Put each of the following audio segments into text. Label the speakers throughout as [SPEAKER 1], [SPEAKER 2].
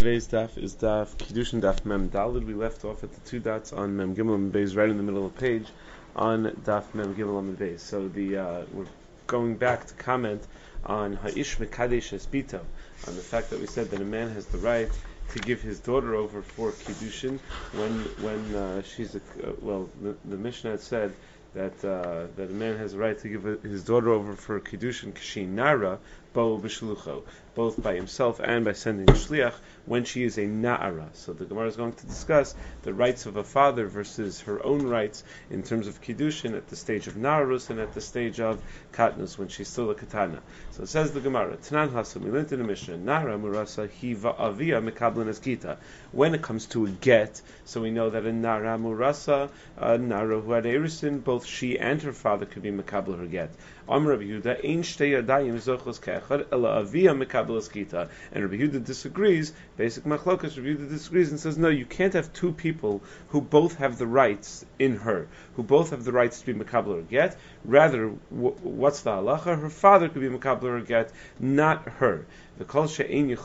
[SPEAKER 1] Today's daf is daf Kiddushin daf Mem Dalid. We left off at the two dots on Mem Gimel and Beis, right in the middle of the page on daf Mem Gimel and Beis. So we're going back to comment on Ha'ish Mekadesh Espito, on the fact that we said that a man has the right to give his daughter over for Kiddushin when she's the Mishnah had said that a man has a right to give his daughter over for Kiddushin K'shi Nara Bo B'Shlucho, both by himself and by sending a shliach when she is a na'ara. So the Gemara is going to discuss the rights of a father versus her own rights in terms of kiddushin at the stage of na'arus and at the stage of katnus when she's still a katana. So it says the Gemara, Tanan Hasu, we learned in the Mishnah, na'ara murasa hiva avia mekablan eskita. When it comes to a get, so we know that a na'ara murasa, a na'ara who had erisin, both she and her father could be mekabel her get. Amr Rabbi Yehuda, ein shtei yadayim zochos ke'echad, ela avia mekabel eskita. And Rabbi Yehuda disagrees. Basic machlokas, Rabbi Yehuda disagrees and says, no, you can't have two people who both have the rights in her, who both have the rights to be mekabel or get. Rather, what's the halacha? Her father could be mekabel or get, not her. And also,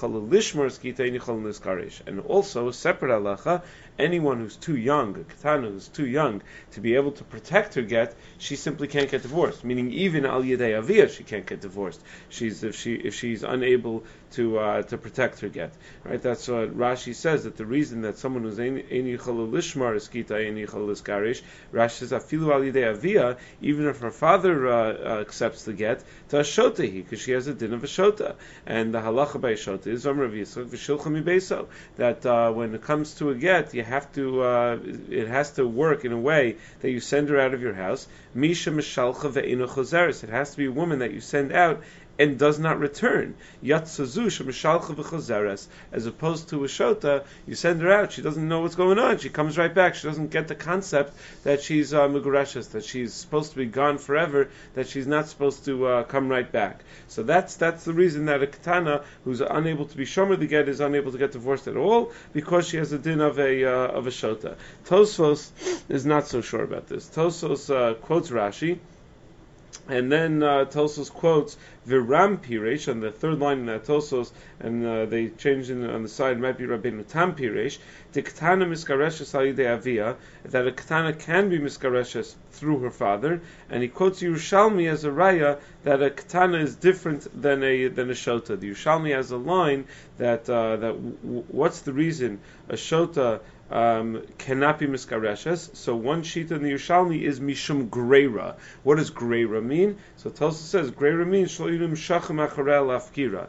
[SPEAKER 1] a separate halacha, anyone who's too young, a katana who's too young to be able to protect her get, she simply can't get divorced. Meaning, even al yedei avia, she can't get divorced. If she's unable to protect her get, right? That's what Rashi says, that the reason that someone who's ein yichol lishmar eskita ein yichol liskarish, Rashi says afilu al yedei avia, even if her father accepts the get, to ashotahi, because she has a din of ashota, and the halacha by ashota is Amar Yitzchak v'shilcha mibeso, that when it comes to a get, you have to it has to work in a way that you send her out of your house. Misha mishalcha ve'ino chozeres. It has to be a woman that you send out and does not return. Yatzazu shemishalcha v'chozeres. As opposed to a shota, you send her out, she doesn't know what's going on, she comes right back, she doesn't get the concept that she's megureshes, that she's supposed to be gone forever, that she's not supposed to come right back. So that's the reason that a katana who's unable to be shomer the get is unable to get divorced at all, because she has a din of a shota. Tosfos is not so sure about this. Tosfos quotes Rashi, and then Tosfos quotes Viram Piresh on the third line in that Tosfos, and they changed it on the side. It might be Rabbeinu Tam Piresh. The katana miskareshes al yidei avia, that a katana can be miskareshes through her father, and he quotes Yerushalmi as a raya that a katana is different than a shota. The Yerushalmi has a line that what's the reason a shota cannot be miskareshes. So one sheet in the Yerushalmi is mishum greira. What does greira mean? So Tosfos says greira means shloidim shachem acharei lafkira.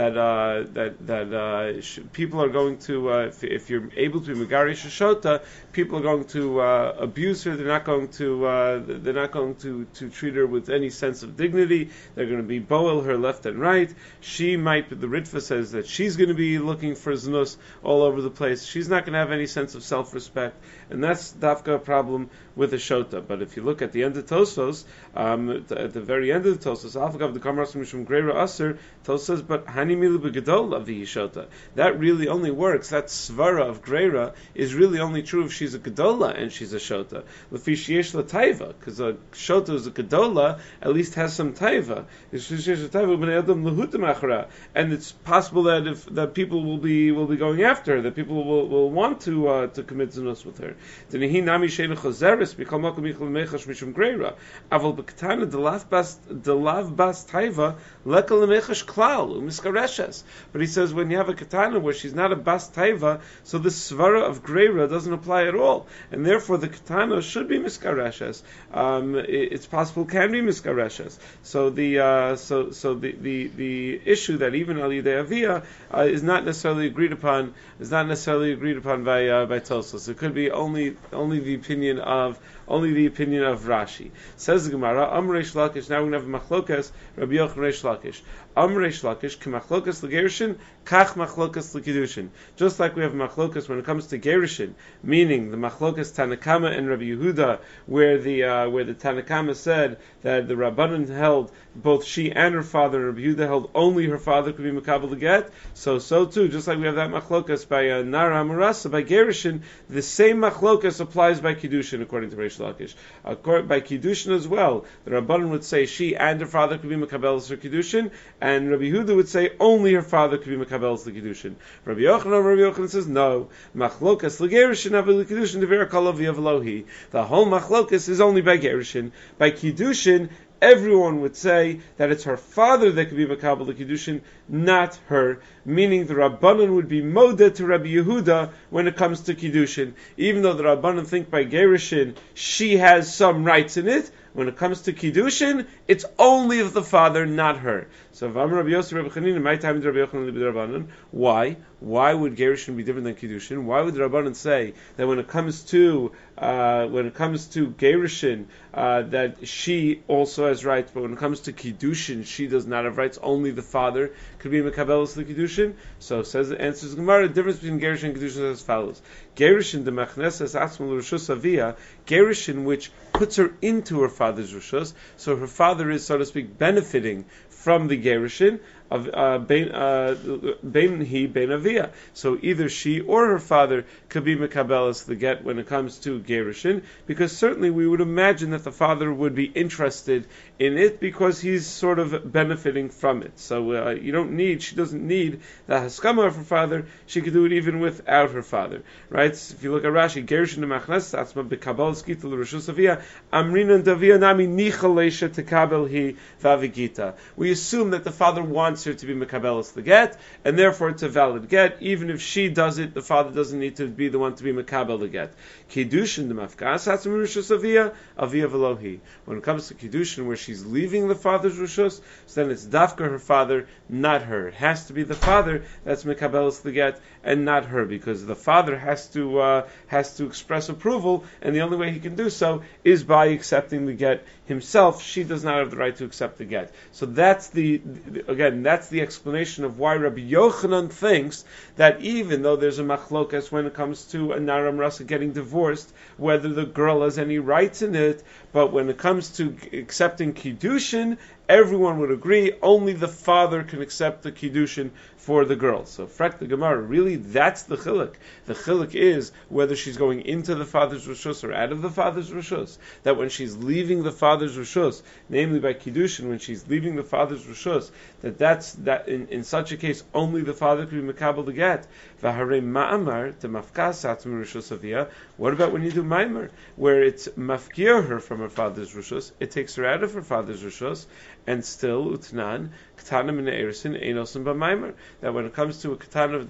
[SPEAKER 1] That people are going to if you're able to be megarish shota, people are going to abuse her. They're not going to treat her with any sense of dignity. They're going to be boel her left and right. She might. The Ritva says that she's going to be looking for znus all over the place. She's not going to have any sense of self-respect, and that's dafka a problem with a shota. But if you look at the end of Tosfos, at the very end of the Tosfos, Alfagav the Kamras Mishum Greira Aser, Tosfos says, but Hani Milu Begadol Avi Shota. That really only works. That svara of Greira is really only true if she's a Gedola and she's a shota. Lefi sheyesh la taiva, because a shota is a Gedola, at least has some taiva. And it's possible that people will be going after her, that people will want to commit zinus with her. But he says when you have a katana where she's not a bas taiva, so the svara of greira doesn't apply at all, and therefore the katana should be miskareshes. It's possible can be miskareshes. So the issue that even al yidei avia is not necessarily agreed upon by Tosfos. It could be only the opinion of Rashi. Says the Gemara, Reish Lakish. Now we're going to have machlokas Rabbi Yochanan Reish Lakish. Reish Lakish k'machlokas l'gerushin kach machlokas l'kiddushin. Just like we have machlokas when it comes to gerushin, meaning the machlokas Tanakama and Rabbi Yehuda, where the Tanakama said that the Rabbanan held both she and her father, and Rabbi Yehuda held only her father could be mekabel the get. So too, just like we have that machlokas by Nara Amurasa, by gerushin, the same machlokas applies by kiddushin according to Reish Lakish. By kiddushin as well, the Rabbanan would say she and her father could be mekabel for kiddushin, and Rabbi Yehuda would say only her father could be mekabelis l'kiddushin. Rabbi Yochanan says no. Machlokas l'gerushin avi l'kiddushin devir kol aviyav lohi. The whole machlokas is only by gerushin. By kiddushin, everyone would say that it's her father that could be makabel the kiddushin, not her. Meaning the Rabbanan would be modeh to Rabbi Yehuda when it comes to kiddushin. Even though the Rabbanan think by gerushin she has some rights in it, when it comes to kiddushin, it's only of the father, not her. So V'amar Rabbi Yosef Rabbi Chanina, my time is Rabbi Yochanan Libid Rabbanan. Why? Why would gerushin be different than kiddushin? Why would the Rabbanan say that when it comes to gerushin that she also has rights, but when it comes to kiddushin she does not have rights? Only the father could be mekabelis the kiddushin. So answers the Gemara. The difference between gerushin and kiddushin is as follows: gerushin the machnesas atzma l'rishus avia, gerushin which puts her into her father's rishus, so her father is, so to speak, benefiting from the gerushin of ben avia. So either she or her father could be mekabelis the get when it comes to gerushin, because certainly we would imagine that the father would be interested in it because he's sort of benefiting from it. So she doesn't need the haskama of her father. She could do it even without her father, right? So if you look at Rashi, gerushin demachnes atzma bekabelis gita l'rishus avia amrinan davia nami nichaleisha tekabel hi vavigita. We assume that the father wants her to be mekabelis the get, and therefore it's a valid get. Even if she does it, the father doesn't need to be the one to be mekabel the get. Kiddushin the mafkas hatzim rishus avia velohi. When it comes to kiddushin, where she's leaving the father's rishus, so then it's dafka her father, not her. It has to be the father that's mekabelis the get, and not her, because the father has to express approval, and the only way he can do so is by accepting the get himself. She does not have the right to accept the get. So that's the explanation of why Rabbi Yochanan thinks that even though there's a machlokas when it comes to a nara marasa getting divorced, whether the girl has any rights in it, but when it comes to accepting kiddushin, everyone would agree only the father can accept the kiddushin for the girl. So, frak the Gemara, really that's the chiluk. The chiluk is whether she's going into the father's rishus or out of the father's rishus. That when she's leaving the father's rishus, namely by kiddushin, when she's leaving the father's rishus, that in such a case only the father could be mekabel the get. V'harei ma'amar to mafkas atzmi rishus avia. What about when you do maimer, where it's mafkir her from her father's rishus, it takes her out of her father's rishus, and still utnan katana min erisin einosim b'maimer. That when it comes to a katana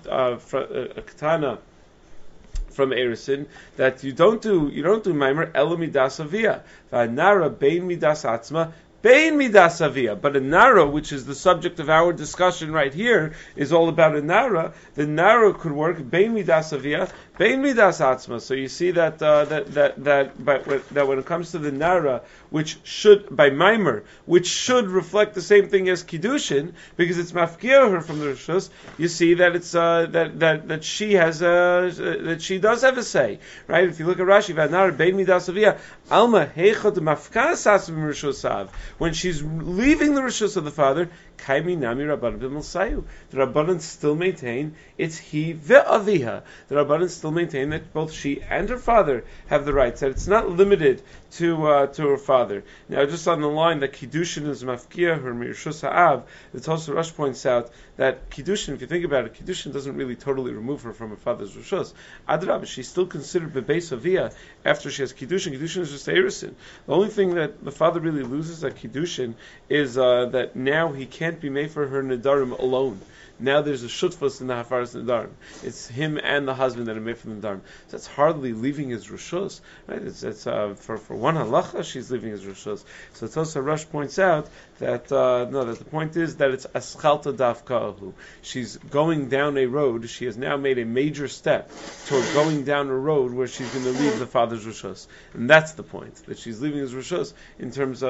[SPEAKER 1] from erisin, that you don't do maimer elo midas avia v'anara bein midas atzma bein midas avia. But a nara, which is the subject of our discussion right here, is all about a nara. The nara could work bein midas avia, bein midas atzma. So you see that when it comes to the nara, which should by maimer, which should reflect the same thing as kiddushin, because it's mafkir her from the rishus, you see that it's that she has that she does have a say, right? If you look at Rashi, v'nara bein midas avia alma heichot mafkas atzma rishusav. When she's leaving the rishus of the father, kaimi nami rabbanan b'milsayu. The rabbanan still maintain it's he ve'aviha. The rabbanan still maintain that both she and her father have the rights. That it's not limited to her father. Now, just on the line that kiddushin is mafkia her mirshus ha'av, the Tosafos Rosh points out that kiddushin, if you think about it, kiddushin doesn't really totally remove her from her father's rishus. Adrabah, she's still considered bebeis avia after she has kiddushin. Kiddushin is just erisin. The only thing that the father really loses at kiddushin is that now he can't be made for her nedarim alone. Now there's a shutfus in the hafaras nedarim. It's him and the husband that are made for the nedarim. So that's hardly leaving his rishus, right? It's for one halacha she's leaving his rishus. So Tosafos Rosh points out that that the point is that it's aschalta davka'ahu. She's going down a road. She has now made a major step toward going down a road where she's going to leave the father's rishus, and that's the point, that she's leaving his rishus in terms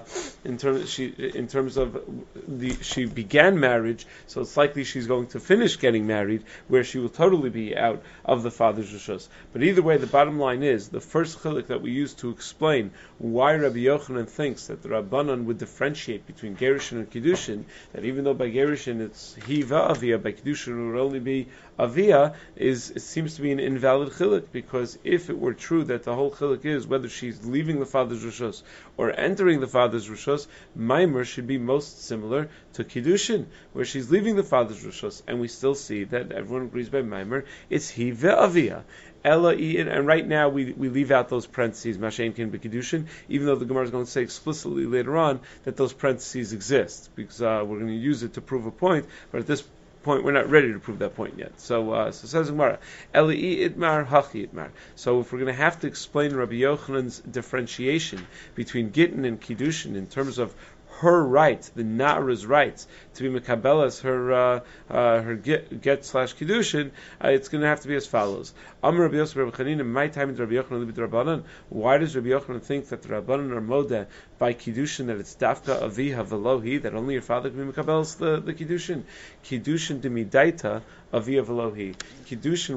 [SPEAKER 1] of she began marriage, so it's likely she's going to finish getting married, where she will totally be out of the father's rishus. But either way, the bottom line is the first chiluk that we use to explain why Rabbi Yochanan thinks that the Rabbanan would differentiate between gerushin and kiddushin, that even though by gerushin it's he va'avia, by kiddushin it would only be Avia it seems to be an invalid chiluk, because if it were true that the whole chiluk is whether she's leaving the father's rishos or entering the father's rishos, Maimer should be most similar to Kiddushin, where she's leaving the father's rishos, and we still see that everyone agrees by Maimer, it's he ve'avia. Ella, and right now we leave out those parentheses, Mashen Kin B'Kiddushin, even though the Gemara is going to say explicitly later on that those parentheses exist, because we're going to use it to prove a point, but at this point we're not ready to prove that point yet. So says Gemara, Ella Itmar Hachi Itmar. So if we're going to have to explain Rabbi Yochanan's differentiation between Gittin and Kiddushin in terms of her right, the Na'ara's rights, to be mekabelas her get slash kiddushin, it's going to have to be as follows. Amar Rabbi Yosef Rabbi Chanina, my time in Rabbi Yochanan libid Rabbanan. Why does Rabbi Yochanan think that the Rabbanan are modeh by kiddushin, that it's dafka aviha velohi, that only your father can be mekabelas the kiddushin? Kiddushin demidaita aviha velohi. Kiddushin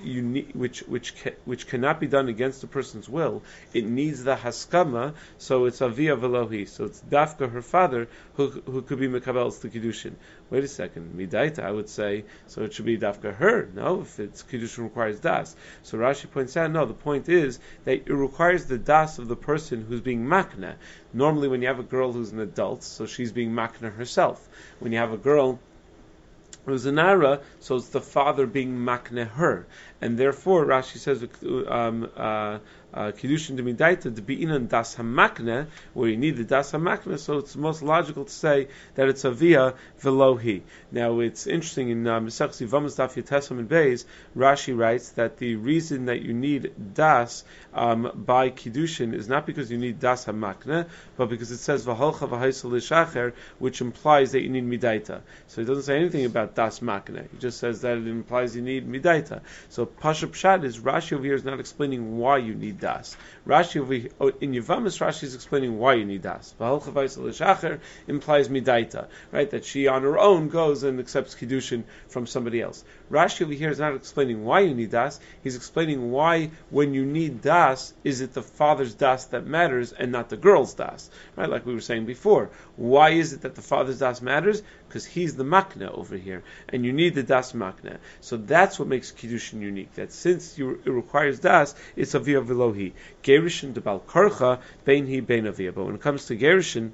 [SPEAKER 1] which cannot be done against a person's will. It needs the haskama, so it's aviha velohi. So it's dafka her father who could be mekabelas the kiddushin. Wait a second, midaita, I would say, so it should be dafka her. No, if it's kiddushin requires das. So Rashi points out, no, the point is that it requires the das of the person who's being makna. Normally when you have a girl who's an adult, so she's being makna herself. When you have a girl who's a nara, so it's the father being makna her. And therefore, Rashi says, Kiddushin de midaita de be'inan das hamakne, where you need the das hamakne, so it's most logical to say that it's avia velohi. Now it's interesting in Mesach Zivamas Daf Yitesam and Beis, Rashi writes that the reason that you need das by Kiddushin is not because you need das hamakne, but because it says v'holcha v'haisel l'shacher, which implies that you need midaita. So it doesn't say anything about das makne. It just says that it implies you need midaita. So Pasha Pshat is Rashi over here is not explaining why you need das. Rashi over here, in Yevamis, Rashi is explaining why you need das. V'holcha v'haisel l'shacher implies midaita, right? That she on her own goes and accepts Kiddushin from somebody else. Rashi over here is not explaining why you need das. He's explaining why, when you need das, is it the father's das that matters and not the girl's das, right? Like we were saying before. Why is it that the father's das matters? Because he's the makna over here, and you need the das makna. So that's what makes Kiddushin unique. That since it requires das, it's avia velohi. Gerishin de bal karcha bein hi bein avia. But when it comes to Gerishin,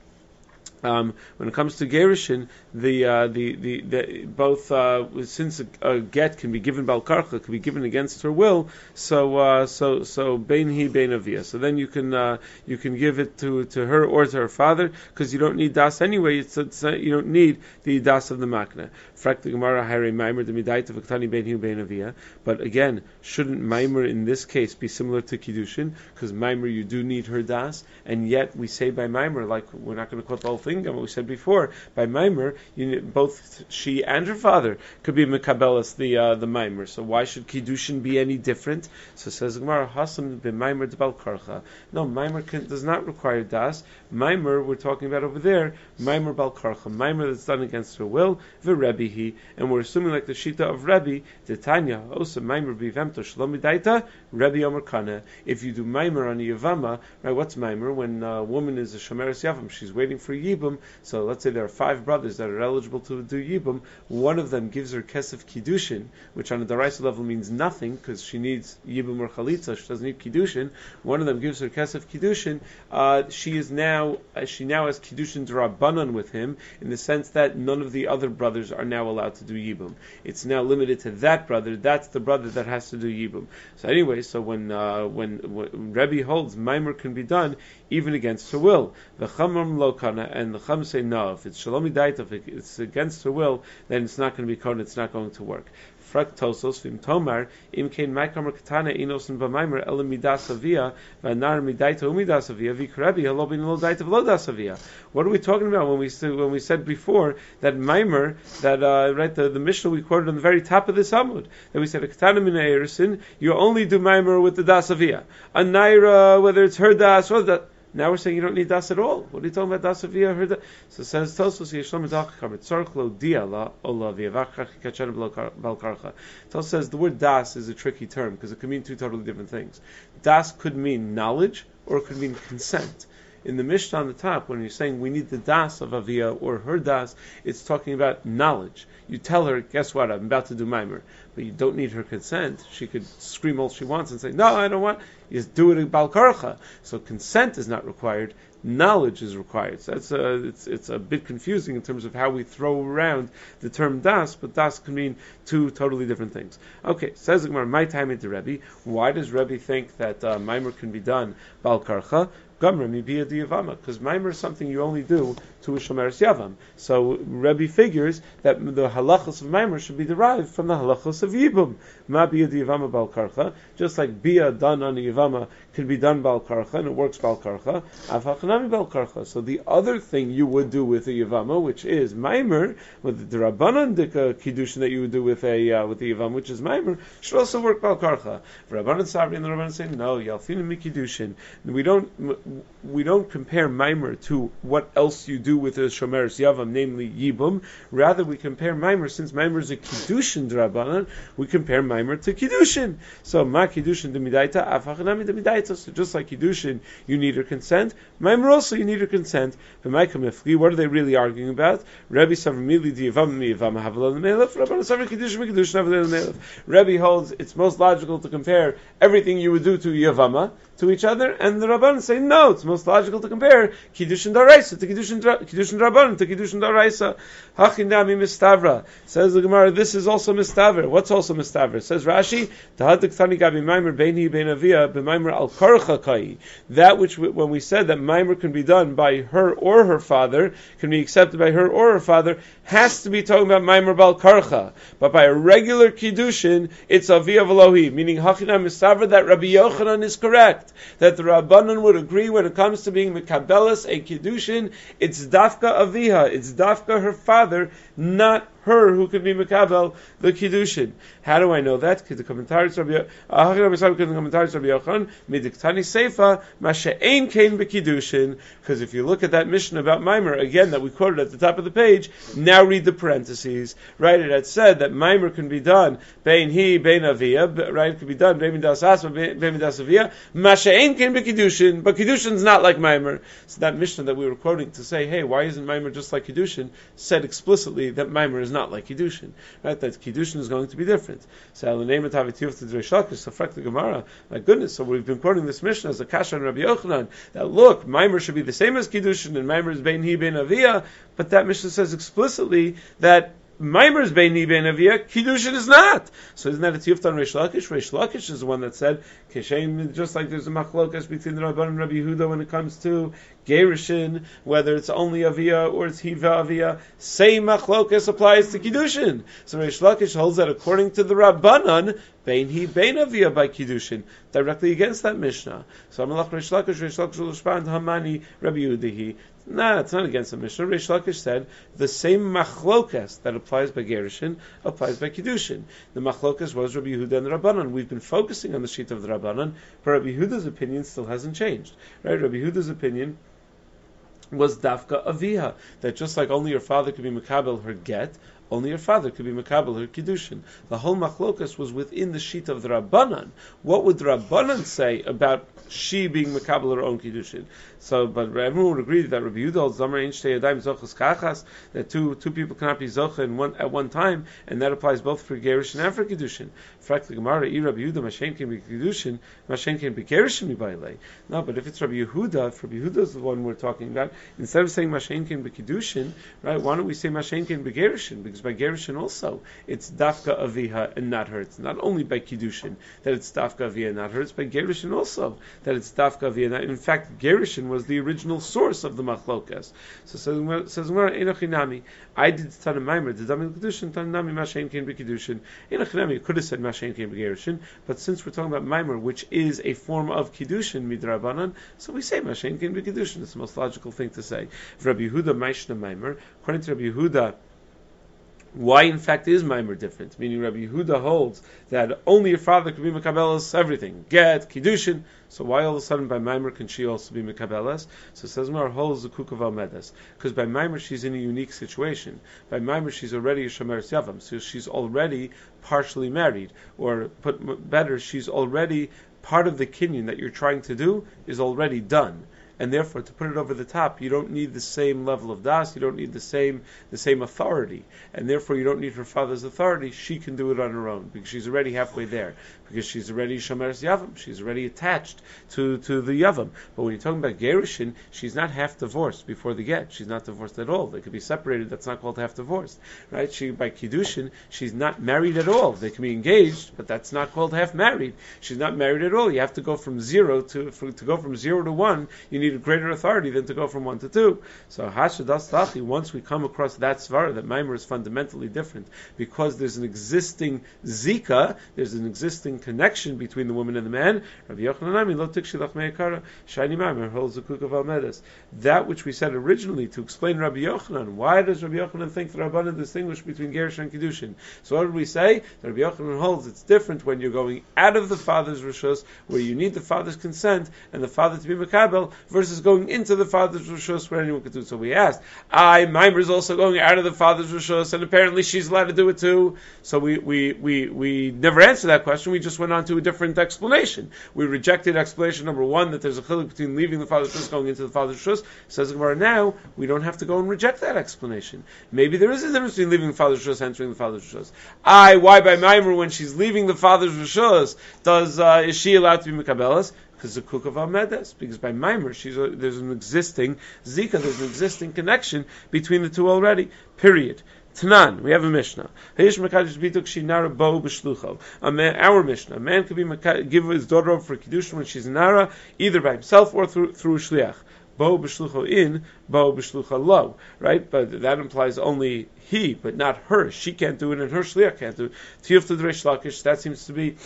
[SPEAKER 1] the both since a get can be given balkarcha, can be given against her will, so bein hi bein avia. So then you can give it to her or to her father, because you don't need das anyway. You don't need the das of the makna. Frak the Gemara hare maimer de midaita v'ktani bein hi bein avia. But again, shouldn't maimer in this case be similar to kiddushin? Because maimer you do need her das, and yet we say by maimer, like we're not going to quote the whole thing, what we said before, by Maimer, both she and her father could be mekabelas the Maimer. So why should Kiddushin be any different? So says Gemara, Hasam be Maimer de Balkarcha. No, Maimer does not require das. Maimer, we're talking about over there, Maimer Balkarcha, Maimer that's done against her will, v'Rebbehi, and we're assuming like the Shita of Rebbe, the Tanya, Osa Maimer bivemto shlomidaita, Rebbe Omer Kana. If you do Maimer on a Yavama, right, what's Maimer? When a woman is a Shomeres Yavam, she's waiting for Yibum. So let's say there are 5 brothers that are eligible to do Yibum. One of them gives her Kesef Kiddushin, which on a Daraisa level means nothing, because she needs Yibum or Chalitza, she doesn't need Kiddushin. One of them gives her Kesef Kiddushin. She now has Kiddushin D'Rabbanan with him, in the sense that none of the other brothers are now allowed to do Yibum. It's now limited to that brother. That's the brother that has to do Yibum. So anyway, so when Rebbe holds Maimer can be done even against her will, the Chamam Lokana, and the Chum say no. If it's Shalom Daita, if it's against her will, then it's not going to be Kohen. It's not going to work. Frak Tosos Vim Tomar Im Kein Maikamar Katana Inosin B'Maimer Elam Midas Avia V'Nar Midaita Umidas Avia V'Krebi Halobin Lo Daita V'Lodas Avia. What are we talking about when we said before that Maimer, that right, the Mishnah we quoted on the very top of this Amud, that we said a Katana Mina Erisin, you only do Maimer with the Das Avia. A Naira, whether it's her Das or that. Now we're saying you don't need das at all. What are you talking about das avia? Her das? So it says Tosos Yeshlom Medachakam Tzarch Lo Dia La Ola V'Yavachach Kachana Balkarcha. Tosos says the word das is a tricky term because it could mean 2 totally different things. Das could mean knowledge or it could mean consent. In the Mishnah on the top, when you're saying we need the das of Avia or her das, it's talking about knowledge. You tell her, guess what, I'm about to do Maimer, but you don't need her consent. She could scream all she wants and say, no, I don't want. You just do it in Bal Karcha. So consent is not required. Knowledge is required. So it's a bit confusing in terms of how we throw around the term das, but das can mean two totally different things. Okay, says the Gemara, my time into Rebbe. Why does Rebbe think that Maimer can be done Bal Karcha? Because Maimer is something you only do to a Shomeres Yavam. So Rebbe figures that the halachos of Maimer should be derived from the halachos of Yibum. Ma bia Yavama Bal Karcha, just like bia done on a Yavama can be done Bal Karcha, and it works Bal Karcha, Afachanami Bal Karcha. So the other thing you would do with a Yavama, which is Maimer, with the Rabbanan Kiddushin that you would do with the Yavama, which is Maimer, should also work Bal Karcha. Rabbanan Sabri and the Rabbanan say, no, Yalfinu Mikiddushin. We don't compare Maimer to what else you do with a Shomeres Yavam, namely Yibum. Rather, we compare Maimer, since Maimer is a Kiddushin Drabanan, we compare Maimer to Kiddushin. So, Ma Kiddushin Demidaita, Afachanami Demidaita. So, just like Kiddushin, you need her consent. Maimer also, you need her consent. What are they really arguing about? Rebbe Savramili Diyavam Miyavam Havalel Melef, Rabbanan Savri Kiddushin Kiddushin Havalel Melef. Rebbe holds it's most logical to compare everything you would do to Yavama to each other, and the Rabbanan say no, it's most logical to compare Kiddushin Daraisa to Kiddushin Rabbanan to Kiddushin Daraisa. Hachinami Mistavra. Says the Gemara, this is also Mistavra. What's also Mistavra? Says Rashi, Tahadik Gabi Maimer Beini Ben Avia B'Maimer Al Karcha Kai. That which, when we said that Maimer can be done by her or her father, can be accepted by her or her father, has to be talking about Maimer Bal Karcha. But by a regular Kiddushin, it's Avia V'Lohi, meaning Hachinami Mistavra, that Rabbi Yochanan is correct. That the Rabbanan would agree when it comes to being Mekabelas, a Kiddushin, it's Dafka Aviha, it's Dafka her father, not her who could be Mekabel, the Kiddushin. How do I know that? Because the commentaries Rabbi Yochanan, Midiktani Seifa, Masha'ein Kain B'Kiddushin. Because if you look at that Mishnah about Maimer, again, that we quoted at the top of the page, now read the parentheses. Right, it had said that Maimer can be done, Bein Hi, Bein Avia, right, it could be done, Bein Midas Asma, Bein Midas Avia, Masha'ein Kain B'Kiddushin, but Kiddushin's not like Maimer. So that Mishnah that we were quoting to say, hey, why isn't Maimer just like Kiddushin, said explicitly that Maimer is not like Kiddushin, right? That Kiddushin is going to be different. So the name of Tavitiyuf to Dreish Lakish, so the Gemara. My goodness, so we've been quoting this Mishnah as a Kasha and Rabbi Yochanan, that look, Maimer should be the same as Kiddushin, and Maimer is Bein Hi Bein Avia, but that Mishnah says explicitly that Maimer is Bein Hi Bein Avia, Kiddushin is not. So isn't that a Tiyufta on Reish Lakish? Reish Lakish is the one that said, Keshem, just like there's a machlokas between the Rabban and Rabbi Yehuda when it comes to Gerushin, whether it's only Avia or it's Hiva Avia, same machlokas applies to Kiddushin. So Reish Lakish holds that according to the Rabbanan, Bein Hi Bein Avia by Kiddushin, directly against that Mishnah. So Amalach Reish Lakish will respond, Hamani Rabbi Yehuda. Nah, it's not against the Mishnah. Reish Lakish said the same machlokas that applies by Gerushin applies by Kiddushin. The machlokas was Rabbi Yehuda and the Rabbanan. We've been focusing on the sheet of the Rabbanan, but Rabbi Yehuda's opinion still hasn't changed. Right? Rabbi Yehuda's opinion was Dafka Aviha, that just like only your father could be Mekabel her get, only your father could be Mekabel her Kiddushin. The whole machlokas was within the sheet of the Rabbanan. What would the Rabbanan say about she being Mekabel her own Kiddushin? So, but everyone would agree that Rabbi Yehuda holds Zamar Ein Shtei Yadayim Zochas Kachas, that two people cannot be Zocha at one time, and that applies both for Gerushin and for Kiddushin. Frak the Gemara, Rabbi Yehuda Mashen can be Kiddushin, Mashen can be Gerushin Mibailei. No, but if it's Rabbi Yehuda, if Rabbi Yehuda is the one we're talking about, instead of saying Mashen can be Kiddushin, right? Why don't we say Mashen can be Gerushin? Because by Gerushin also, it's Dafka Aviha and not her. It's not only by Kiddushin that it's Dafka Aviha and not her, it's by Gerushin also that it's Dafka Aviha. In fact, Gerushin was the original source of the Machlokas. So says Enochinami, I did Tana Maimer, the Dami Kiddushin, Tanami Mashen Kain B'Kiddushin. Enochinami, you could have said Mashen Kain B'Gerushin, but since we're talking about Maimer, which is a form of Kiddushin Midrabanan, so we say Mashen Kain B'Kiddushin. It's the most logical thing to say. For Rabbi Yehuda, Maishna Maimer, according to Rabbi Yehuda, why in fact is Maimer different? Meaning Rabbi Yehuda holds that only your father can be Mekabelas everything. Get, Kiddushin. So why all of a sudden by Maimer can she also be Mekabelas? So it says Mar holds the Kuk of Almedas. Because by Maimer she's in a unique situation. By Maimer she's already a Shomeres Yavam. So she's already partially married. Or put better, she's already part of the kinyan that you're trying to do is already done. and therefore to put it over the top, you don't need the same level of das, you don't need the same authority, and therefore you don't need her father's authority. She can do it on her own because she's already halfway there, because she's already shomeres yavam, she's already attached to the yavam. But when you're talking about gerushin, she's not half divorced before the get. She's not divorced at all. They could be separated. That's not called half divorced, right? She by kiddushin, she's not married at all. They can be engaged, but that's not called half married. She's not married at all. You have to go from zero to go from 0 to 1. You need a greater authority than to go from 1 to 2. So hashadas tachi. Once we come across that svara, that Maimer is fundamentally different because there's an existing zika, there's an existing connection between the woman and the man. Rabbi Yochanan lo tikshilach meikara shiny Maimer holds the kuk of Almedas. That which we said originally to explain Rabbi Yochanan. Why does Rabbi Yochanan think that Rabbanan distinguish between Gerushin and Kiddushin? So what did we say? That Rabbi Yochanan holds it's different when you're going out of the father's rishus, where you need the father's consent and the father to be makabel, versus going into the father's rishus where anyone could do it. So we asked, Maimer is also going out of the father's rishus, and apparently she's allowed to do it too. So we never answered that question. We just went on to a different explanation. We rejected explanation number 1, that there's a chiluk between leaving the father's rishus, going into the father's rishus. Says the Gemara, now we don't have to go and reject that explanation. Maybe there is a difference between leaving the father's rishus and entering the father's rishus. Why by Maimer when she's leaving the father's rishus is she allowed to be mekabelas? Because the kuk of Almedes. Because by Maimer there's an existing zika, there's an existing connection between the two already. Period. Tanan, we have a Mishnah. Our Mishnah, a man could give his daughter over for kiddushin when she's nara, either by himself or through shliach. Bo b'shlucha in, bo b'shlucha lo. Right? But that implies only he, but not her. She can't do it, and her shliach can't do it. Tiyuf to Reish Lakish, that seems to be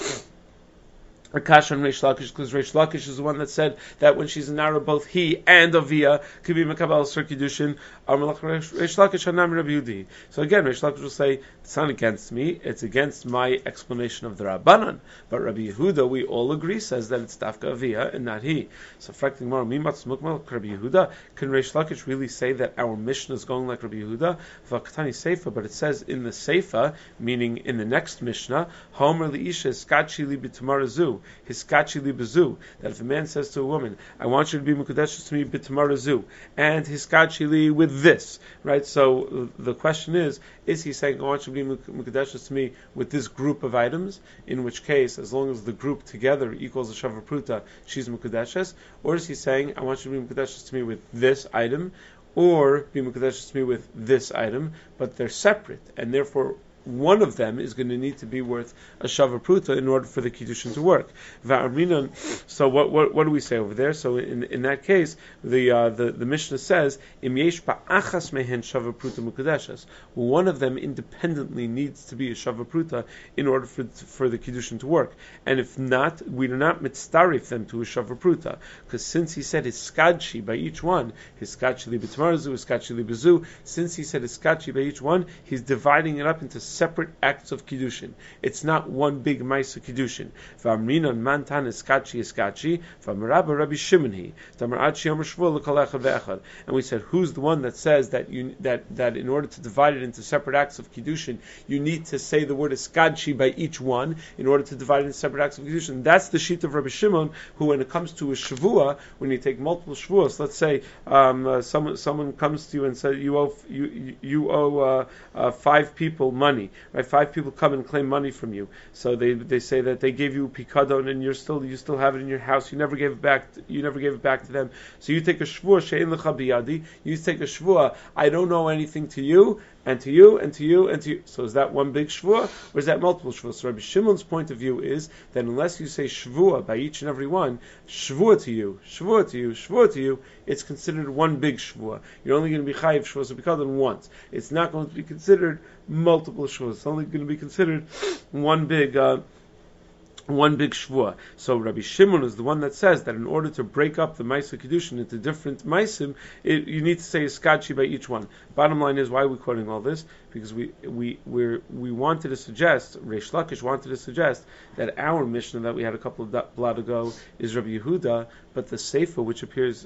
[SPEAKER 1] a kasha on Reish Lakish, because Reish Lakish is the one that said that when she's in Nara, both he and Avia could be Mekabal Sir Kiddushin. Reish Lakish Hanam Rabbi Yehudi. So again, Reish Lakish will say, it's not against me, it's against my explanation of the Rabbanan. But Rabbi Yehuda, we all agree, says that it's Dafka Avia and not he. So Frakting Mar, Mimatz Mukmal, Rabbi Yehuda, can Reish Lakish really say that our Mishnah is going like Rabbi Yehuda? V'aktani Seifa, but it says in the Seifa, meaning in the next Mishnah, Homer Li'isha Skachi Li B'Tamarazu, Hiskachi Li B'Zu, that if a man says to a woman, I want you to be Mukadeshes to me B'Tamarazu, and Hiskachi Li with this, right? So the question is he saying, I want you to be Mukadeshes to me with this group of items, in which case, as long as the group together equals a Shavar Pruta, she's Mukadeshes, or is he saying, I want you to be Mukadeshes to me with this item, or be Mukadeshes to me with this item, but they're separate, and therefore one of them is going to need to be worth a shavar pruta in order for the kiddushin to work. So what do we say over there? So in that case, the Mishnah says im yesh ba'achas mehen shavar pruta mukadeshes. One of them independently needs to be a shavar pruta in order for the kiddushin to work. And if not, we do not mitzdarif them to a shavar pruta, because since he said hiskadshi by each one, hiskadshi li b'tmarzu, hiskadshi li b'zu, since he said hiskadshi by each one, he's dividing it up into separate acts of kiddushin. It's not one big ma'isa kiddushin. V'amrinon mantan eskachi eskachi, v'amarabba Rabbi Shimon he. V'amarad sheyom shvuah l'kalecha ve'echad. And we said, who's the one that says that that in order to divide it into separate acts of kiddushin, you need to say the word eskachi by each one in order to divide it into separate acts of kiddushin? That's the sheet of Rabbi Shimon, who when it comes to a shvuah, when you take multiple shvuahs, let's say someone comes to you and says you owe 5 people money. Right, 5 people come and claim money from you. So they say that they gave you pikadon and you still have it in your house. You never gave it back. You never gave it back to them. So you take a shvuah she'en lecha biyadi. You take a shvuah. I don't owe anything to you, and to you, and to you, and to you. So is that one big shvuah, or is that multiple shvuah? So Rabbi Shimon's point of view is that unless you say shvuah by each and every one, shvuah to you, shvuah to you, shvuah to you, it's considered one big shvuah. You're only going to be chayiv shvuah, so pikadon once. It's not going to be considered multiple shvuahs. It's only going to be considered one big shvuah. So Rabbi Shimon is the one that says that in order to break up the Maisa Kiddushin into different Maisim, you need to say Eskachi by each one. Bottom line is, why are we quoting all this? Because we wanted to suggest, Reish Lakish wanted to suggest, that our Mishnah that we had a couple of blot ago is Rabbi Yehuda, but the Seifa, which appears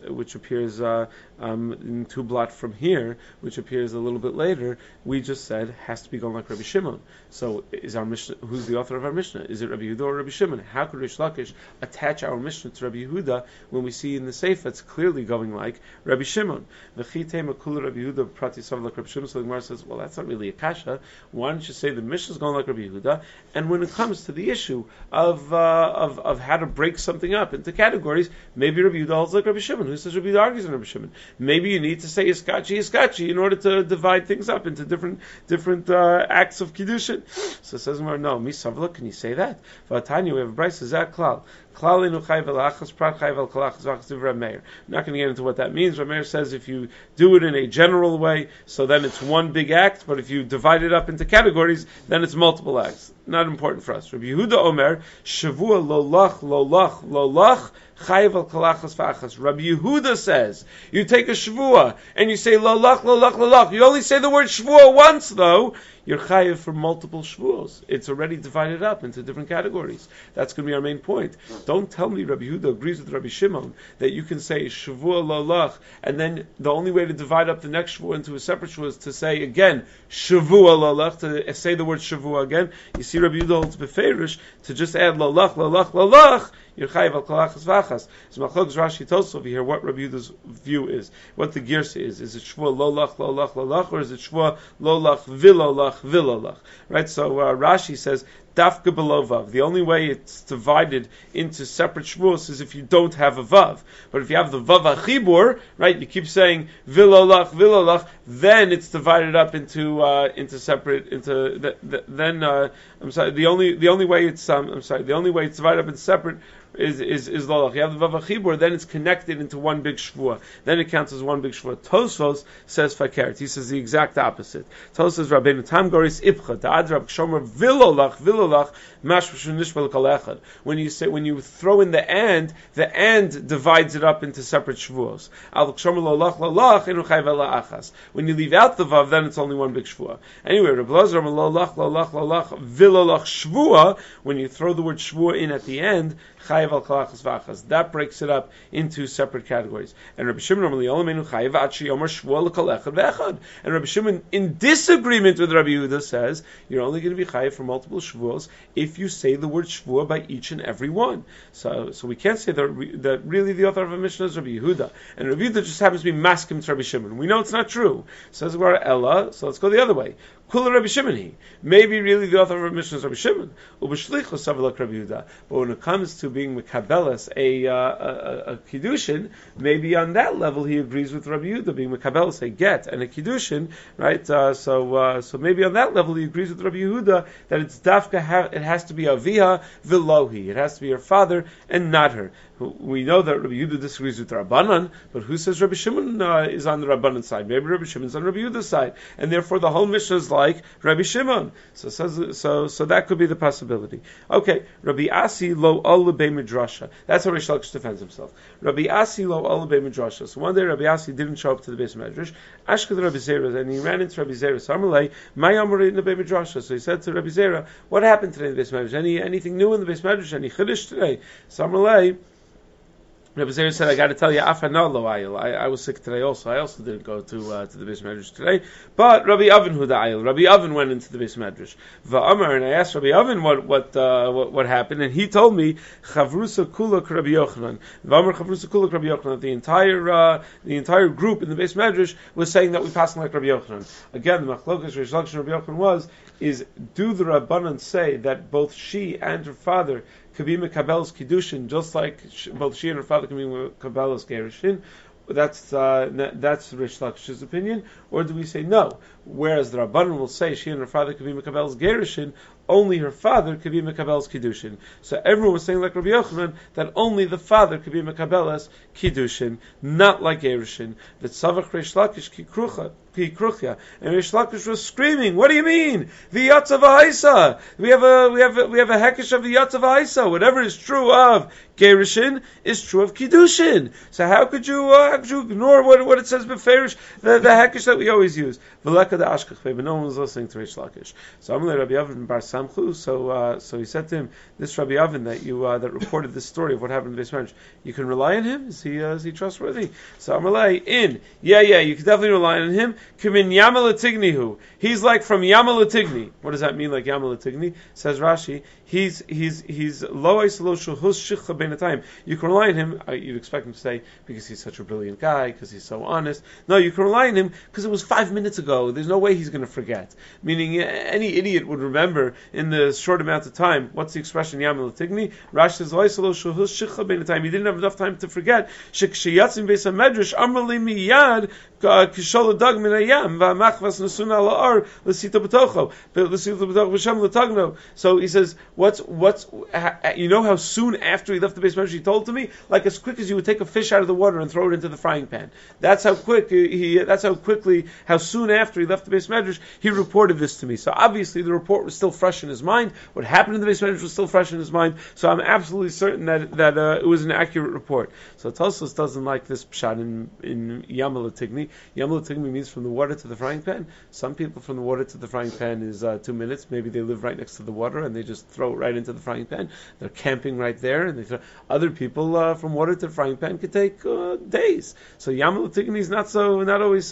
[SPEAKER 1] in 2 blot from here, which appears a little bit later, we just said has to be going like Rabbi Shimon. So is our Mishnah? Who's the author of our Mishnah? Is it Rabbi Yehuda or Rabbi Shimon. How could Rish Lakish attach our Mishnah to Rabbi Yehuda when we see in the Sefer it's clearly going like Rabbi Shimon? V'chitei makul Rabbi Yehuda prati sav like Rabbi Shimon. So the Gemara says, well, that's not really a kasha. Why don't you say the Mishnah is going like Rabbi Yehuda? And when it comes to the issue of how to break something up into categories, maybe Rabbi Yehuda holds like Rabbi Shimon. Who says Rabbi Yehuda argues on Rabbi Shimon? Maybe you need to say iskachi in order to divide things up into different acts of kiddushin. So it says, no, misavla, can you say that? V'atanya, we have a brayso zeh klal. I'm not going to get into what that means. Rameir says if you do it in a general way, so then it's one big act, but if you divide it up into categories, then it's multiple acts. Not important for us. Rabbi Yehuda Omer, Shavua lo lach, chayiv al kalachas v'achas. Rabbi Yehuda says, you take a Shavua, and you say lo lach. You only say the word Shavua once, though. You're chayiv for multiple shvuos. It's already divided up into different categories. That's going to be our main point. Don't tell me Rabbi Yehuda agrees with Rabbi Shimon that you can say shavua lo lach, and then the only way to divide up the next shvuah into a separate shvuah is to say again shavua lo lach, to say the word shavua again. You see Rabbi Yehuda holds beferish to just add lo lach. You're chayiv al kalachas v'achas. So Machlokes Rashi Tosfos over here what Rabbi Yehuda's view is, what the girsa is. Is it shvua lo lach, or is it shvua lo lach vilolach? Right. So Rashi says dafka below vav. The only way it's divided into separate shvuos is if you don't have a vav. But if you have the vav achibur, right, you keep saying vilolach, then it's divided up into separate then I'm sorry. The only way it's divided up into separate is lolach. You have the vav achibur, then it's connected into one big shvua. Then it counts as one big shvua. Tosfos says fakert. He says the exact opposite. Tosfos says Rabbeinu Tam Goris Ibcha Da'adrab Kshomer vilolach mashmashun nishbal kalechad. When you throw in the and divides it up into separate shvuos. Al kshomer lolach enu chayv ela achas. When you leave out the vav, then it's only one big shvua. Anyway, Reb Elazar lolach vilolach shvua. When you throw the word shvua in at the end, chayiv al kalachas v'achas. That breaks it up into separate categories. And Rabbi Shimon normally olamenu chayiv atshi yomer shvua lekalechad ve'echad. And Rabbi Shimon, in disagreement with Rabbi Yehuda, says you're only going to be chayiv for multiple shvuos if you say the word shvua by each and every one. So we can't say that really the author of a Mishnah is Rabbi Yehuda, and Rabbi Yehuda just happens to be maskim to Rabbi Shimon. We know it's not true. Says the Gemara Ella, so let's go the other way. Kula Rabbi Shimon. Maybe really the author of a Mishnah is Rabbi Shimon. Ubeshlichus savalak Rabbi Yehuda. But when it comes to being mekabelas a kiddushin, maybe on that level he agrees with Rabbi Yehuda, being mekabelas a get and a kiddushin, right? So maybe on that level he agrees with Rabbi Yehuda that it's dafka. It has to be aviha vilohi. It has to be her father and not her. We know that Rabbi Yehuda disagrees with Rabbanan, but who says Rabbi Shimon is on the Rabbanan side? Maybe Rabbi Shimon is on Rabbi Yehuda's side, and therefore the whole Mishnah is like Rabbi Shimon. So that could be the possibility. Okay, Rabbi Asi lo ol be midrasha. That's how Rish Lakish defends himself. Rabbi Asi lo ol be midrasha. So one day Rabbi Asi didn't show up to the Beis Medrash. Ashkad Rabbi Zera, and he ran into Rabbi Zera. Samalei my amar in the Beis Midrasha. So he said to Rabbi Zera, "What happened today in the Beis Medrash? Anything new in the Beis Medrash? Any chiddush today?" Samalei. Rabbi Zera said, "I got to tell you, I was sick today also. I also didn't go to the Beis Medrash today. But Rabbi Avin hu da'ayil. Rabbi Avin went into the Beis Medrash. Va'amar, and I asked Rabbi Avin what happened, and he told me Chavrusa kulak Rabbi Yochanan. Va'amar Chavrusa kulak Rabbi Yochanan. The entire group in the Beis Medrash was saying that we pass like Rabbi Yochanan. Again, the Machlokes Rish Lakish and Rabbi Yochanan is do the Rabbanan say that both she and her father could be mekabelas kiddushin, just like both she and her father can be mekabelas gerushin? That's Rish Lakish's opinion, or do we say no? Whereas the Rabbanan will say she and her father could be mekabelas gerushin, only her father could be mekabelas kiddushin. So everyone was saying like Rabbi Yochanan that only the father could be mekabelas kiddushin, not like gerushin. That Savach Rish Lakish kikruchya, and Rish Lakish was screaming, "What do you mean? The Yatzav Haisa? We have a hekesh of the Yatzav Haisa. Whatever is true of gerushin is true of kiddushin. So how could you ignore what it says beferish, the hekesh that we always use?" But no one was listening to Rish Lakish. So Amalei Rabbi Avin bar Samchu. So he said to him, "This Rabbi Avin that reported this story of what happened in this marriage, you can rely on him. Is he trustworthy?" So Amalei, you can definitely rely on him. Kimin Yamal Tignihu. He's like from Yamal Tigni. What does that mean, like Yamal Tigni? Says Rashi, he's Lois Lo Shuhus Shicha Benatayim. You can rely on him, you'd expect him to say, because he's such a brilliant guy, because he's so honest. No, you can rely on him, because it was 5 minutes ago. There's no way he's going to forget. Meaning, any idiot would remember in the short amount of time. What's the expression Yamal Tigni? Rashi says, Lois Lo Shuhus Shicha Benatayim. He didn't have enough time to forget. Shekshiyatsim Beis HaMedrash, Amrali Miyad, Kishol Dag Min Hayam, V'amachvas Nesuna La'ar, L'sita B'tocho, L'sita B'tocho B'shem L'tagno. So he says, you know how soon after he left the Beis Medrash he told to me? Like as quick as you would take a fish out of the water and throw it into the frying pan. That's how quickly, how soon after he left the Beis Medrash, he reported this to me. So obviously the report was still fresh in his mind. What happened in the Beis Medrash was still fresh in his mind. So I'm absolutely certain that it was an accurate report. So Tosfos doesn't like this pshat in Yamal Tigni. Yamal Tigni means from the water to the frying pan. Some people from the water to the frying pan is 2 minutes. Maybe they live right next to the water and they just throw it right into the frying pan. They're camping right there, and other people from water to the frying pan could take days. So Yamal Tigni is not always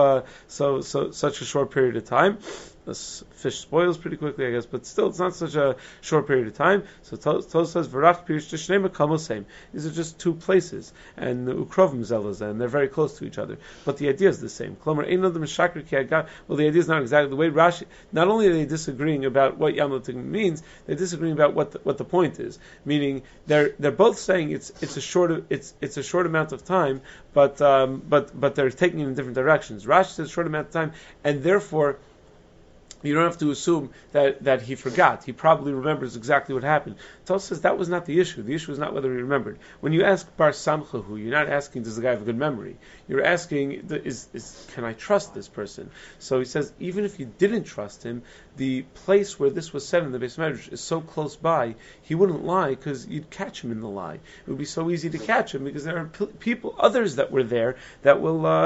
[SPEAKER 1] such a short period of time. This fish spoils pretty quickly, I guess, but still, it's not such a short period of time. So Tos says, "V'rach pirish t'shnei makamos same." These are just two places, and ukrovim zelazah, and they're very close to each other. But the idea is the same. Klomer ein adam shakar ki agam. Well, the idea is not exactly the way Rashi. Not only are they disagreeing about what Yamal Tigni means, they're disagreeing about what the point is. Meaning, they're both saying it's a short amount of time, but they're taking it in different directions. Rashi says short amount of time, and therefore, you don't have to assume that he forgot. He probably remembers exactly what happened. Tos says that was not the issue. The issue is not whether he remembered. When you ask Bar Samchahu, you're not asking, does the guy have a good memory? You're asking, can I trust this person? So he says, even if you didn't trust him, the place where this was said in the Beis Medrash is so close by, he wouldn't lie because you'd catch him in the lie. It would be so easy to catch him because there are others that were there that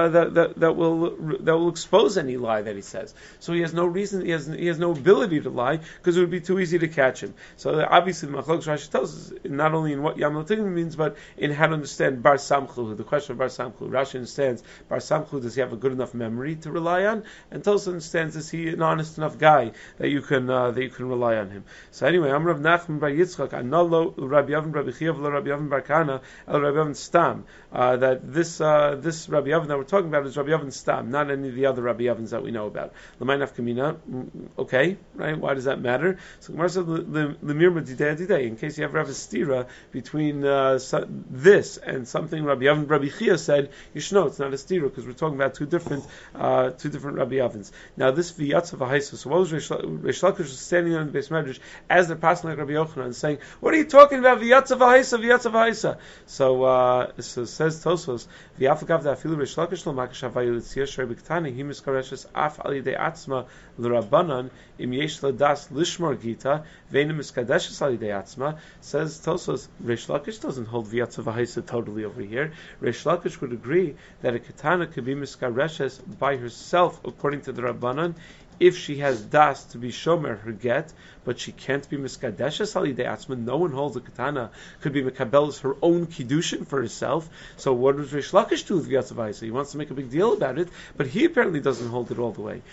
[SPEAKER 1] will expose any lie that he says. So he has no reason. He has no ability to lie because it would be too easy to catch him. So obviously, the Machlokes Rashi tells us not only in what Yamal Tigni means, but in how to understand Bar Samchu. The question of Bar Samchu. Rashi understands Bar Samchu. Does he have a good enough memory to rely on? And Tos understands, is he an honest enough guy that you can rely on him? So anyway, I'm Rav Nachman Bar Yitzchak. Analo Rabbi Yavin Rabbi Chiyav Rabbi Yavin Bar Kana El Rabbi Yavin Stam. That this Rabbi Yavin that we're talking about is Rabbi Yavin Stam, not any of the other Rabbi Yavins that we know about. L'may nafkamina. Okay, right? Why does that matter? So Gemara said Lemir Madidei, in case you ever have a stira between this and something Rabbi Yavin Rabbi Chia said, you should know it's not a stira because we're talking about two different Rabbi Yavins. Now this v'yatz of a so what was Reish Lakish standing on the Beis Medrash as they're passing like Rabbi Yochanan saying, what are you talking about? V'yatz of a So says Tosfos, v'yafagav da'afilu Reish Lakish l'makash havayu l'tziyah shari b'ktani hi miskareshes af alidei atzma l'rabbanan im yesh ladas lishmar gita ve'nim miskadeshes alidei atzma. Says Tosfos, Reish Lakish doesn't hold v'yatz of a totally over here. Reish Lakish would agree that a katana could be miskareshes by herself according to the Rabbanan if she has das to be shomer her get, but she can't be miskadeshes alidei atzma. No one holds a katana could be mekabels her own kiddushin for herself. So what does Reish Lakish do with v'yatz avaisa? He wants to make a big deal about it, but he apparently doesn't hold it all the way.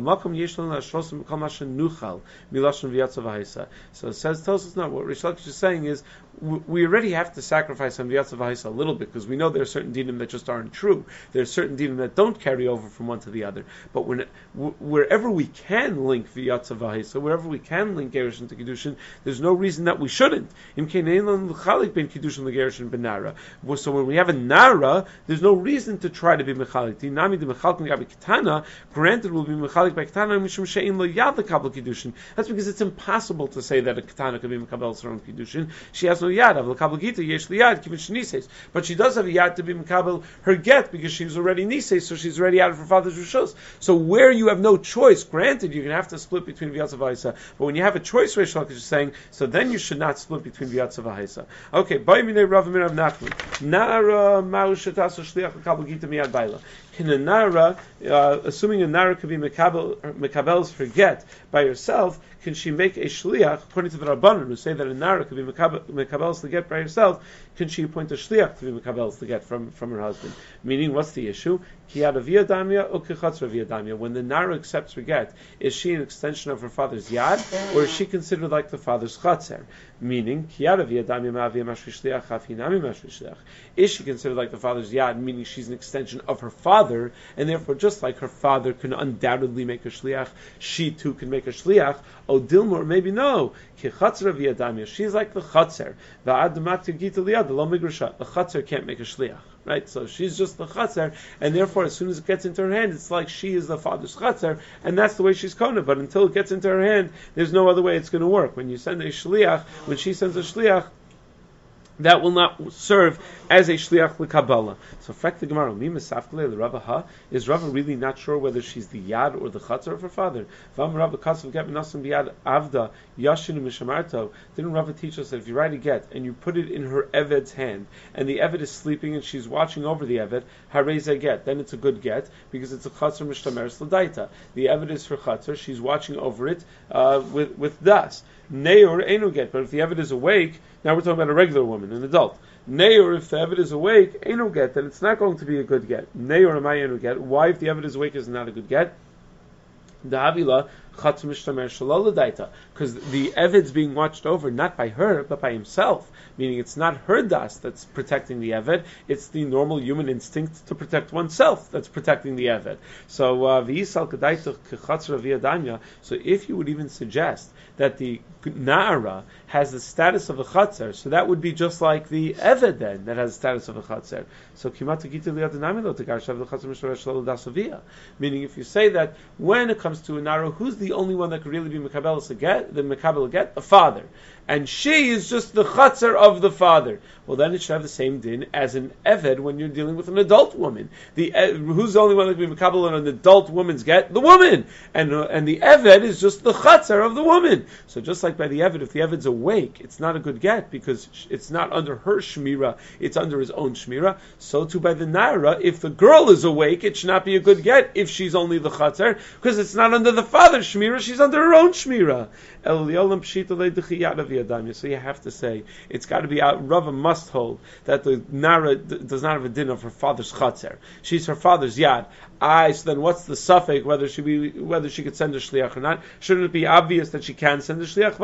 [SPEAKER 1] So it says, tells us not what Reish Lakish is saying is we already have to sacrifice on v'yatz avaisa a little bit because we know there are certain dinim that just aren't true. There are certain dinim that don't carry over from one to the other. But wherever we can link v'yatz avaisa, wherever we can link gerushin to kiddushin, there's no reason that we shouldn't. So when we have a nara, there's no reason to try to be mechalik. Granted, we'll be mechalik by katana mishum she'in lo yad l'kabel kiddushin. That's because it's impossible to say that a katana can be mekabel her own kiddushin. She has no yad. L'kabel gita yesh liyad kivin shenises, but she does have a yad to be mekabel her get because she's already nises, so she's already out of her father's rishos. So where you have no choice, divorce, granted, you're going to have to split between V'yatzav Haisa. But when you have a choice, Reish Lakish is saying, so then you should not split between V'yatzav Haisa. Okay, Ba'imine Rav Amir Rav Nachman. Nara Ma'u Shetasu Shliach L'Kabel Gita Miyad Baila. Can a Nara, assuming a Nara could be Mekabel's forget by herself, can she make a shliach, according to the Rabbanan, who say that a Nara could be Mekabel's to get by herself, can she appoint a shliach to be Mekabel's to get from her husband? Meaning, what's the issue? When the Nara accepts her get, is she an extension of her father's yad, or is she considered like the father's chatzer? Meaning, is she considered like the father's yad, meaning she's an extension of her father, and therefore just like her father can undoubtedly make a shliach, she too can make a shliach. Oh, Dilmor, maybe no. She's like the chatzer. The chatzer can't make a shliach. Right, so she's just the chatzer, and therefore, as soon as it gets into her hand, it's like she is the father's chatzer, and that's the way she's kona. But until it gets into her hand, there's no other way it's going to work. When you send a shliach, when she sends a shliach, that will not serve as a shliach l'kabbalah. So, frak the Gemara, mi mesafkele l'Rava is Rava really not sure whether she's the yad or the chatzar of her father? Vam Rava kasav get menasem biyad avda yashinu mishamarto. Didn't Rava teach us that if you write a get and you put it in her eved's hand, and the eved is sleeping and she's watching over the eved, harei get, then it's a good get because it's a chatzar mishtameres l'daita. The eved is her chatzar; she's watching over it with das. Neor enu get, but if the eved is awake, now we're talking about a regular woman, an adult. Neor, if the eved is awake, enu get, then it's not going to be a good get. Neor am I enu get? Why, if the eved is awake, is it not a good get? The Havila Chatz Mishtamer Shalol Daita, because the Evid's being watched over not by her but by himself, meaning it's not her das that's protecting the Eved, it's the normal human instinct to protect oneself that's protecting the Eved. So V'yisal Kedaita Kechatzra V'yadanya. So if you would even suggest that the Na'ara has the status of a Chatzer, so that would be just like the Eved then that has the status of a Chatzer. So Kimat Gita Liyadanamilo Tegarshav the Chatzer Mishtamer Shalol Dasavia. Meaning if you say that when it comes to a Na'ara, who's the only one that could really be Mekabel get, the Mekabel get? The father. And she is just the Chatzer of the father. Well, then it should have the same din as an Eved when you're dealing with an adult woman. Who's the only one that can be Mekabel on an adult woman's get? The woman. And the Eved is just the Chatzer of the woman. So just like by the Eved, if the Eved's awake, it's not a good get because it's not under her Shmira, it's under his own Shmira. So too by the Nara, if the girl is awake, it should not be a good get if she's only the Chatzer, because it's not under the father's Shmira, she's under her own Shmira. So you have to say, it's got to be out. Rava must hold that the Nara does not have a din of her father's Chatzer. She's her father's Yad. So then what's the suffix, whether she could send a shliach or not? Shouldn't it be obvious that she can send a shliach?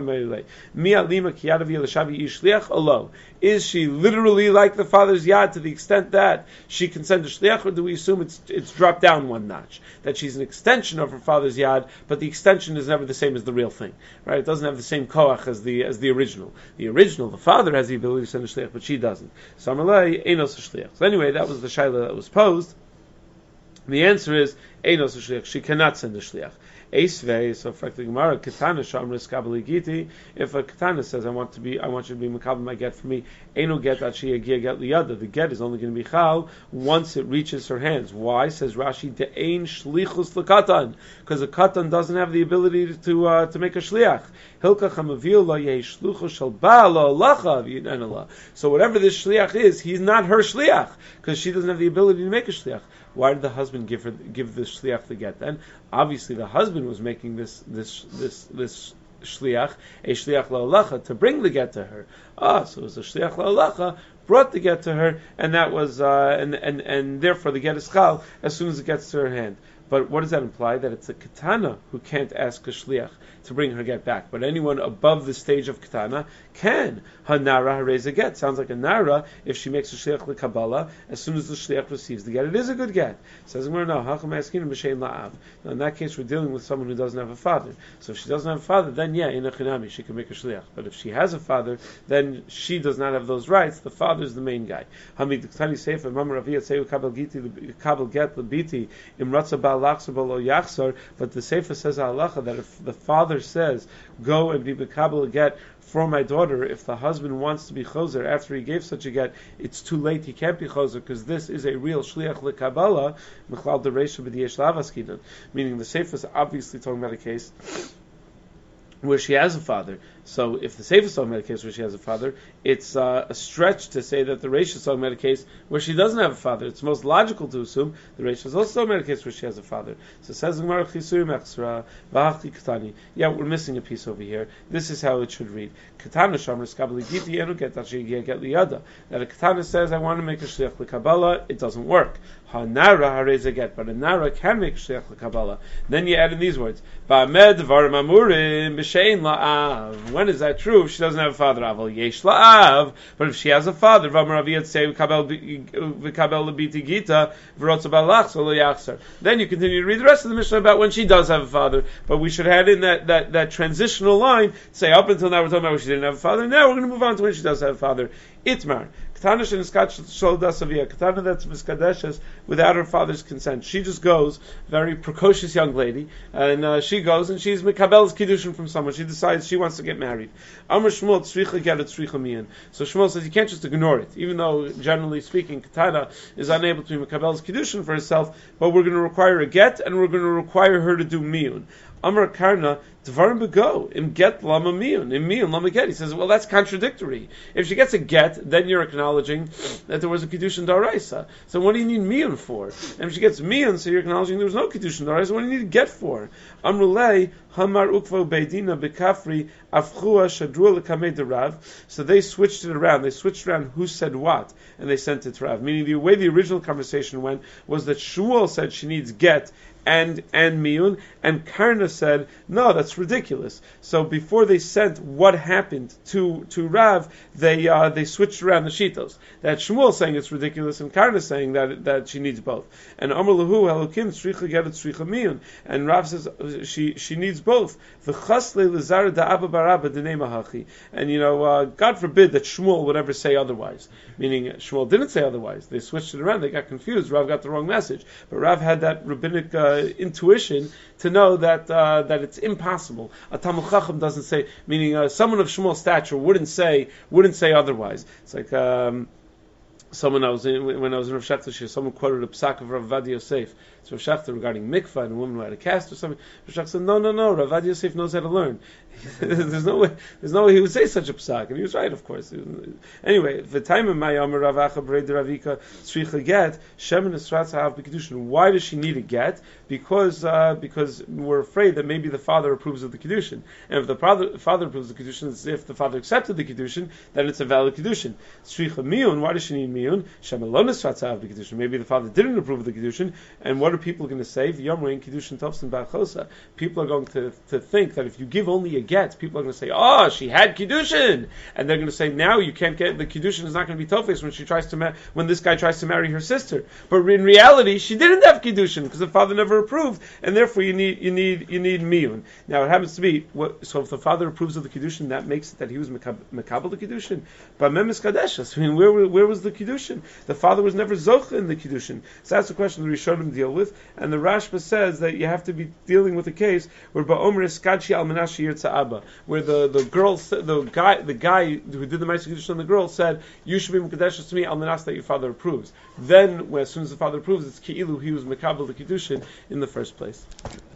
[SPEAKER 1] Is she literally like the father's yad to the extent that she can send a shliach, or do we assume it's dropped down one notch? That she's an extension of her father's yad, but the extension is never the same as the real thing, right? It doesn't have the same koach as the original. The original, the father has the ability to send a shliach, but she doesn't. So anyway, that was the shaila that was posed. The answer is, Einos shliach. She cannot send a shliach. Eisvei, so for the Gemara, Ketana Shamris Kabbalah Giti. If a Ketana says, I want you to be Makabel my get for me, Eino get Achi Agia get Liyada. The get is only going to be Chal once it reaches her hands. Why? Says Rashi, De'ein Shlichus L'Katan. Because a Katan doesn't have the ability to make a Shliach. Hilkach HaMavil La Yeh Shluchus Shal Baal Lacha V'Yinenala. So whatever this Shliach is, he's not her Shliach, because she doesn't have the ability to make a Shliach. Why did the husband give the shliach the get then? Obviously, the husband was making this shliach, a shliach la'alacha, to bring the get to her. So it was a shliach la'alacha, brought the get to her, and that was and therefore the get is chal as soon as it gets to her hand. But what does that imply? That it's a katana who can't ask a shliach to bring her get back. But anyone above the stage of katana can. Hanara hareza get. Sounds like a nara, if she makes a shliach l'kabbalah, as soon as the shliach receives the get, it is a good get. Says no, hacham askin b'shein la'av. Now in that case, we're dealing with someone who doesn't have a father. So if she doesn't have a father, then yeah, in a chinami, she can make a shliach. But if she has a father, then she does not have those rights. The father is the main guy. Hamid Ktani Sefer Mamar Aviyat Seyu Kabel Giti Kabel Get Lebiti Imratza Bal alachsar b'lo yachsar, but the Sefer says halacha that if the father says, go and be mekabel a get for my daughter, if the husband wants to be choser after he gave such a get, it's too late, he can't be choser, because this is a real shliach lekabala, mechlal dereisha b'diyesh lavaskinan. Meaning the Sefer is obviously talking about a case where she has a father. So if the Sefer is talking about a case where she has a father, it's a stretch to say that the Reish is talking about a case where she doesn't have a father. It's most logical to assume the Reish is also talking about a case where she has a father. So it says Gemara Chisurim Exra V'Hachli Katani. Yeah, we're missing a piece over here. This is how it should read. Katana Shamar Skabali Giti Enu Get Tashi Get Liyada. That a Katana says, I want to make a shliach l'Kabbalah, it doesn't work. Ha-nara hareza get, but a nara can make shliach l'Kabbalah. Then you add in these words, Ba'amed Dvarim Amurim B'Shein La'av. When is that true? If she doesn't have a father, Aval Yesh La'av. But if she has a father, V'Amar Aviyat say V'Kabel L'Biti Gita V'Rotza Balach So Lo Yachsar. Then you continue to read the rest of the Mishnah about when she does have a father. But we should add in that transitional line, say up until now we're talking about when she didn't have a father. Now we're going to move on to when she does have a father. Itmar. Katana that's miskadeshes without her father's consent. She just goes, very precocious young lady, and she goes and she's mekabel's kiddushin from someone. She decides she wants to get married. Amr Shmuel tzricha get it tzricha miyan. So Shmuel says you can't just ignore it, even though generally speaking Katana is unable to be mekabel's kiddushin for herself. But we're going to require a get, and we're going to require her to do miyun. Amar Karna, Dvarim Bego, Im Get Lama Miyun, Im Miyun Lama Get. He says, well, that's contradictory. If she gets a get, then you're acknowledging that there was a Kiddushin Daraisa. So what do you need Miyun for? And if she gets Miyun, so you're acknowledging there was no Kiddushin Daraisa, what do you need get for? Amrulei, Hamar Ukvo Beidina Bekafri, Afchua Shadrua Lekamei Derav. So they switched it around. They switched around who said what, and they sent it to Rav. Meaning the way the original conversation went was that Shmuel said she needs get, and miyun, and Karna said, no, that's ridiculous. So before they sent what happened to Rav, they switched around the shitos. That Shmuel saying it's ridiculous, and Karna saying that she needs both. And Amar Lahu Elokim tzricha get tzricha miyun, and Rav says she needs both. V'chasle lezar da'aba baraba d'nei mahachi. And God forbid that Shmuel would ever say otherwise. Meaning Shmuel didn't say otherwise. They switched it around. They got confused. Rav got the wrong message. But Rav had that rabbinic intuition to know that it's impossible. A Talmud Chacham doesn't say, meaning someone of Shmuel's stature wouldn't say otherwise. It's like when I was in Rav Shachter's shir, someone quoted a psak of Rav Vadi Yosef. So Rav Shachter regarding mikvah and a woman who had a cast or something. Rav Shachter said, no, Rav Vadi Yosef knows how to learn. there's no way he would say such a psak, and he was right, of course. Anyway, the time of Mayam Rav Acha B'rei Ravika Tzricha Get Shemin Esratz Ha'av B'Kiddushin. Why does she need a get? Because we're afraid that maybe the father approves of the Kiddushin, and if the father approves of the Kiddushin, if the father accepted the Kiddushin, then it's a valid Kiddushin. Tzricha Miyun. Why does she need Miyun? Shemin Lo Esratz Ha'av B'Kiddushin. Maybe the father didn't approve of the Kiddushin, and what are people going to say? V'Yomrein Kiddushin Tovsin Ba'chosa. People are going to think that if you give only a get, people are going to say, oh, she had Kiddushin, and they're going to say, now you can't get, the Kiddushin is not going to be Tofes when this guy tries to marry her sister. But in reality, she didn't have Kiddushin, because the father never approved, and therefore you need Miyun. Now it happens to be, so if the father approves of the Kiddushin, that makes it that he was Mekabel the Kiddushin. But Memes Kadeshas, I mean, where was the Kiddushin? The father was never Zoch in the Kiddushin. So that's the question the Rishonim deal with, and the Rashba says that you have to be dealing with a case where Ba'omer Eskadshi al Menashi Yirtza Abba, where the guy who did the Ma'aseh Kiddushin on the girl said, you should be Mekadeshes to me, al Menas that your father approves. Then, as soon as the father approves, it's Ki'ilu, he was Mekabel the Kiddushin in the first place.